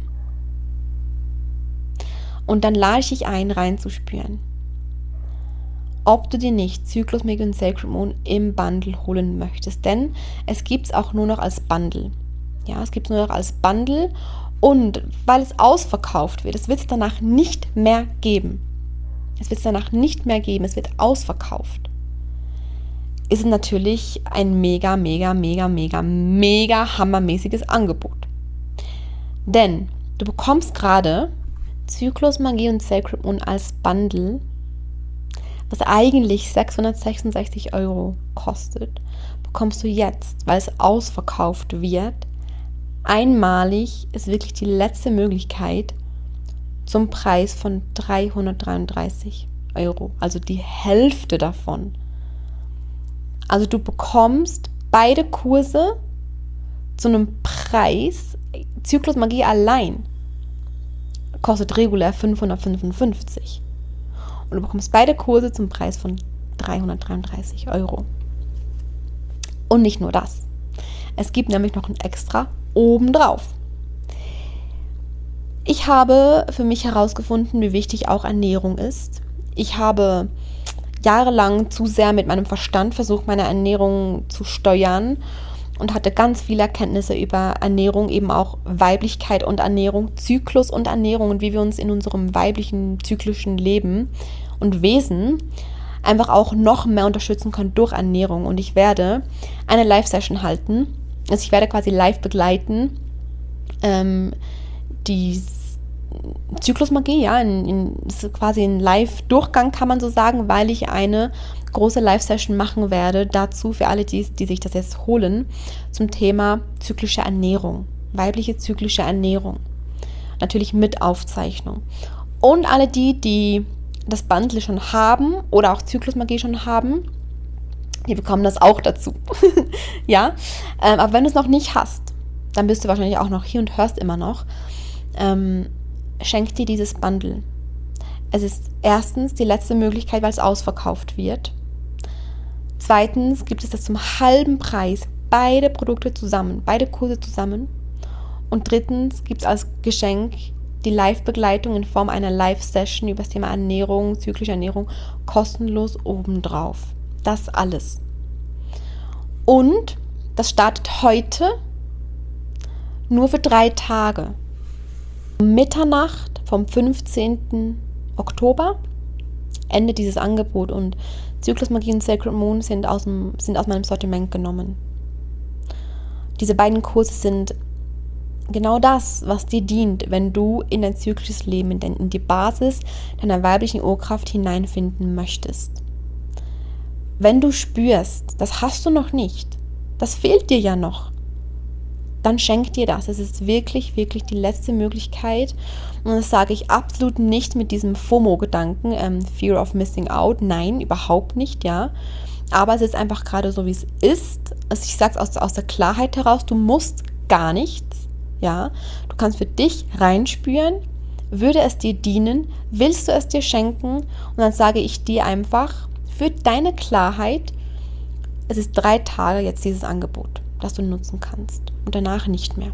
Und dann lade ich dich ein, reinzuspüren, ob du dir nicht Zyklusmagie und Sacred Moon im Bundle holen möchtest. Denn es gibt es auch nur noch als Bundle. Ja, es gibt es nur noch als Bundle und weil es ausverkauft wird, es wird es danach nicht mehr geben. Es wird es danach nicht mehr geben, es wird ausverkauft. Ist natürlich ein mega, mega, mega, mega, mega hammermäßiges Angebot. Denn du bekommst gerade Zyklusmagie und Sacred Moon als Bundle, was eigentlich sechshundertsechsundsechzig Euro kostet, bekommst du jetzt, weil es ausverkauft wird, einmalig, ist wirklich die letzte Möglichkeit zum Preis von dreihundertdreiunddreißig Euro, also die Hälfte davon. Also du bekommst beide Kurse zu einem Preis, Zyklusmagie allein kostet regulär fünfhundertfünfundfünfzig und du bekommst beide Kurse zum Preis von dreihundertdreiunddreißig Euro. Und nicht nur das, es gibt nämlich noch ein Extra obendrauf. Ich habe für mich herausgefunden, wie wichtig auch Ernährung ist. Ich habe jahrelang zu sehr mit meinem Verstand versucht, meine Ernährung zu steuern und hatte ganz viele Erkenntnisse über Ernährung, eben auch Weiblichkeit und Ernährung, Zyklus und Ernährung und wie wir uns in unserem weiblichen, zyklischen Leben und Wesen einfach auch noch mehr unterstützen können durch Ernährung. Und ich werde eine Live-Session halten, also ich werde quasi live begleiten, ähm, die Zyklusmagie, ja, in, in, ist quasi ein Live-Durchgang, kann man so sagen, weil ich eine große Live-Session machen werde, dazu für alle, die, die sich das jetzt holen, zum Thema zyklische Ernährung, weibliche zyklische Ernährung. Natürlich mit Aufzeichnung. Und alle die, die das Bundle schon haben oder auch Zyklusmagie schon haben, die bekommen das auch dazu. Ja, ähm, aber wenn du es noch nicht hast, dann bist du wahrscheinlich auch noch hier und hörst immer noch, ähm, schenk dir dieses Bundle. Es ist erstens die letzte Möglichkeit, weil es ausverkauft wird. Zweitens gibt es das zum halben Preis, beide Produkte zusammen, beide Kurse zusammen. Und drittens gibt es als Geschenk die Live-Begleitung in Form einer Live-Session über das Thema Ernährung, zyklische Ernährung, kostenlos obendrauf. Das alles. Und das startet heute nur für drei Tage. Mitternacht vom fünfzehnten Oktober endet dieses Angebot und Zyklusmagie und Sacred Moon sind aus, dem, sind aus meinem Sortiment genommen. Diese beiden Kurse sind genau das, was dir dient, wenn du in dein zyklisches Leben, in, dein, in die Basis deiner weiblichen Urkraft hineinfinden möchtest. Wenn du spürst, das hast du noch nicht, das fehlt dir ja noch, dann schenk dir das. Es ist wirklich, wirklich die letzte Möglichkeit. Und das sage ich absolut nicht mit diesem FOMO-Gedanken, ähm, Fear of Missing Out. Nein, überhaupt nicht, ja. Aber es ist einfach gerade so, wie es ist. Also ich sage es aus, aus der Klarheit heraus, du musst gar nichts, ja. Du kannst für dich reinspüren, würde es dir dienen, willst du es dir schenken? Und dann sage ich dir einfach, für deine Klarheit, es ist drei Tage jetzt dieses Angebot, das du nutzen kannst und danach nicht mehr.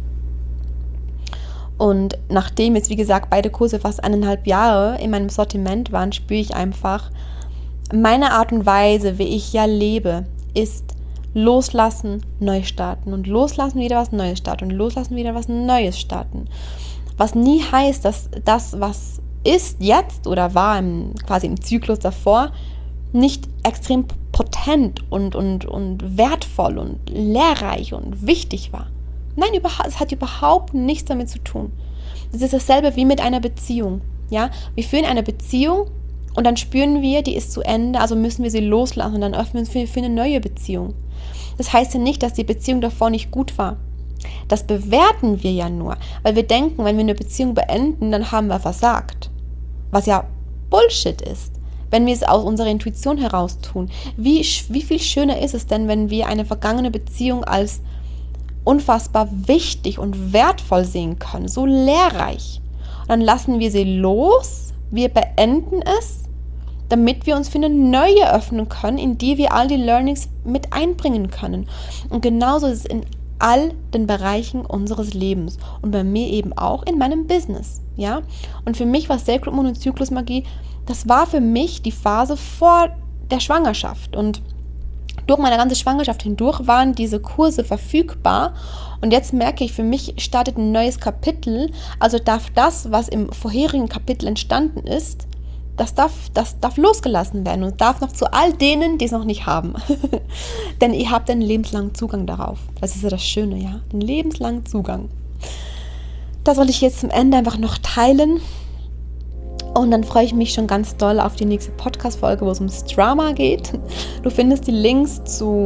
Und nachdem jetzt, wie gesagt, beide Kurse fast eineinhalb Jahre in meinem Sortiment waren, spüre ich einfach, meine Art und Weise, wie ich ja lebe, ist loslassen, neu starten und loslassen, wieder was Neues starten und loslassen, wieder was Neues starten. Was nie heißt, dass das, was ist jetzt oder war im, quasi im Zyklus davor, nicht extrem potent und, und, und wertvoll und lehrreich und wichtig war. Nein, es hat überhaupt nichts damit zu tun. Es ist dasselbe wie mit einer Beziehung. Ja? Wir führen eine Beziehung und dann spüren wir, die ist zu Ende, also müssen wir sie loslassen und dann öffnen wir uns für eine neue Beziehung. Das heißt ja nicht, dass die Beziehung davor nicht gut war. Das bewerten wir ja nur, weil wir denken, wenn wir eine Beziehung beenden, dann haben wir versagt. Was ja Bullshit ist. Wenn wir es aus unserer Intuition heraus tun. Wie, wie viel schöner ist es denn, wenn wir eine vergangene Beziehung als unfassbar wichtig und wertvoll sehen können, so lehrreich. Und dann lassen wir sie los, wir beenden es, damit wir uns für eine neue öffnen können, in die wir all die Learnings mit einbringen können. Und genauso ist es in all den Bereichen unseres Lebens und bei mir eben auch in meinem Business. Ja? Und für mich war Sacred Moon und Zyklusmagie, das war für mich die Phase vor der Schwangerschaft und durch meine ganze Schwangerschaft hindurch waren diese Kurse verfügbar und jetzt merke ich, für mich startet ein neues Kapitel, also darf das, was im vorherigen Kapitel entstanden ist, das darf, das darf losgelassen werden und darf noch zu all denen, die es noch nicht haben. Denn ihr habt einen lebenslangen Zugang darauf. Das ist ja das Schöne, ja, einen lebenslangen Zugang. Das wollte ich jetzt zum Ende einfach noch teilen. Und dann freue ich mich schon ganz doll auf die nächste Podcast-Folge, wo es ums Drama geht. Du findest die Links zu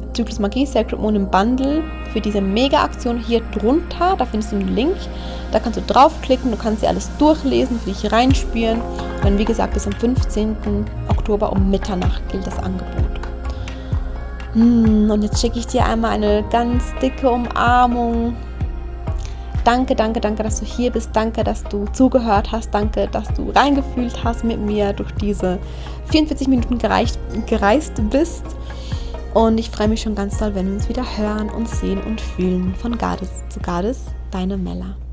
Zyklus Magie Sacred Moon im Bundle für diese Mega-Aktion hier drunter. Da findest du einen Link. Da kannst du draufklicken, du kannst dir alles durchlesen, für dich reinspüren. Und dann, wie gesagt, bis am fünfzehnten Oktober um Mitternacht gilt das Angebot. Hm, und jetzt schicke ich dir einmal eine ganz dicke Umarmung. Danke, danke, danke, dass du hier bist. Danke, dass du zugehört hast. Danke, dass du reingefühlt hast mit mir durch diese vierundvierzig Minuten gereicht, gereist bist. Und ich freue mich schon ganz doll, wenn wir uns wieder hören und sehen und fühlen. Von Goddess zu Goddess, deine Mella.